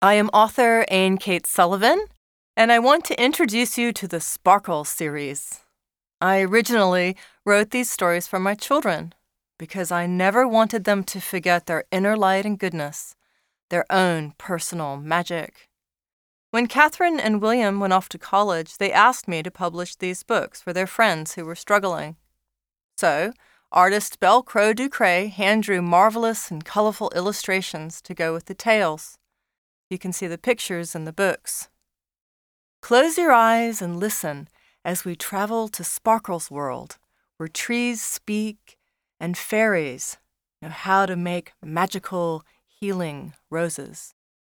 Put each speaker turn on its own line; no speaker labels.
I am author Anne Kate Sullivan, and I want to introduce you to the Sparkle series. I originally wrote these stories for my children because I never wanted them to forget their inner light and goodness, their own personal magic. When Catherine and William went off to college, they asked me to publish these books for their friends who were struggling. So, artist Belle Crow Ducray hand-drew marvelous and colorful illustrations to go with the tales. You can see the pictures in the books. Close your eyes and listen as we travel to Sparkle's world, where trees speak and fairies know how to make magical, healing roses.